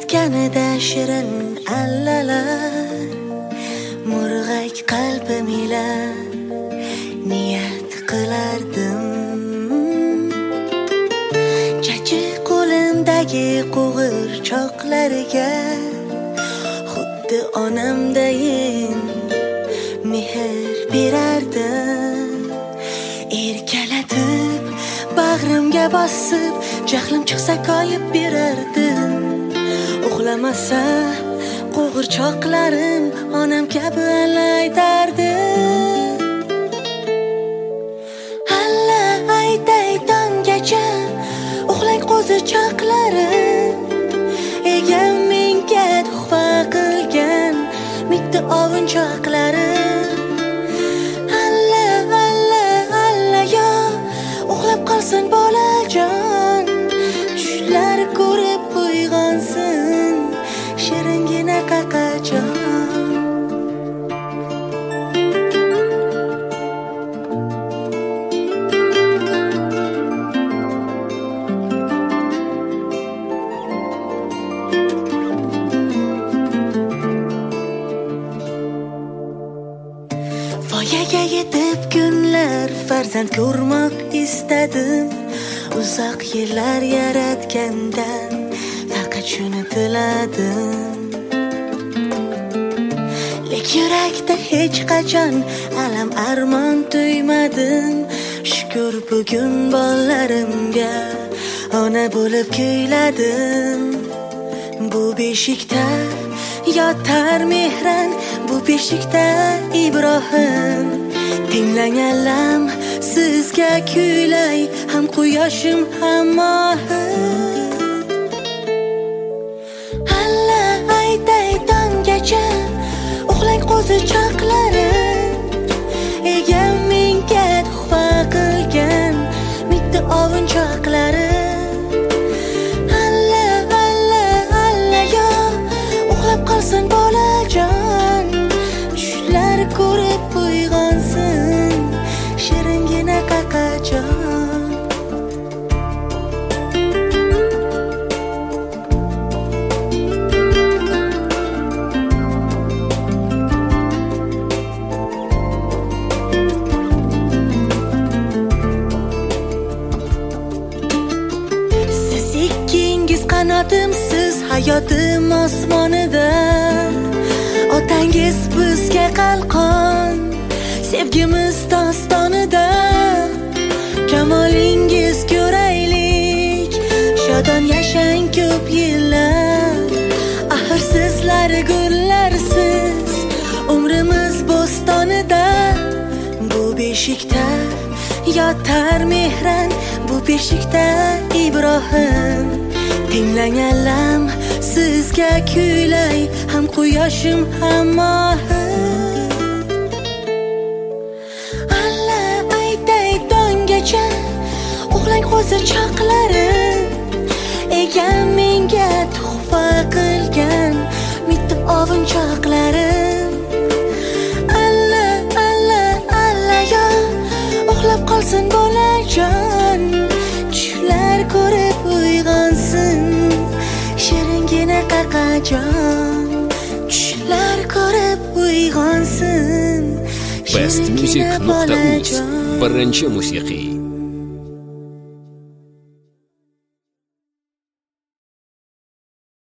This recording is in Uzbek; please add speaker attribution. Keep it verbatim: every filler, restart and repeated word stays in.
Speaker 1: aytganida shirin allalar murg'ak qalbim ila niyat qilardim. Chachi qo'limdagi qo'g'irchoqlariga xuddi onamdayin mehr berardim. Erkalatib bag'rimga bosib jahlim chiqsa koyib berardim. Uxlamasa qo'g'irchoqlarim onam kabi aytardi. Alla aytay tonggacha uxlang qo'zichoqlarim, egam menga tuhfa qilgan mitti ovunchoqlarim. Alla alla alla yo uxlab qolsin bolajon, tushlar ko'rib uyg'onsin shiringina qaqajon. Voyaga yetib kunlar farzand ko'rmoq istadim. Uzoq yillar yaratgandan faqat shuni tiladim. Lek yurakda hech qachon alam armon tuymadim. Shukr bugun bolalarimga ona bo'lib kuyladim. Bu beshikda yotar mehran, bu beshikda Ibrohim. Tinglang alam sizga kuylay, ham quyoshim ham mohim. Alla aytay tonggacha uxlang qo'zichoqlarim, egam menga tuhfa qilgan mitti ovunchoqlarim. Alla alla alla yo uxlab qolsin bolajon, tushlar ko'rib uyg'onsin shiringina qaqajon. Siz ikkingiz qanotimsiz hayotim osmonida, otangiz bizga qalqon sevgimiz dostonida. Kamolingiz ko'raylik, shodon yashang ko'p yillar. Axir sizlar gullarsiz umrimiz bo'stonida. Bu beshikda yotar mehran, bu beshikda Ibrohim. Tinglang alam sizga kuylay, ham quyoshim ham mohim. Alla aytay tonggacha uxlang qo'zichoqlarim, egam menga tuhfa qilgan mitti ovunchoqlarim. Alla alla alla yo uxlab qolsin bolajon, tushlar ko'rib uyg'onsin shiringina qaqajon. Tushlar ko'rib uyg'onsin
Speaker 2: best music nuqta uz birinchi musiqiy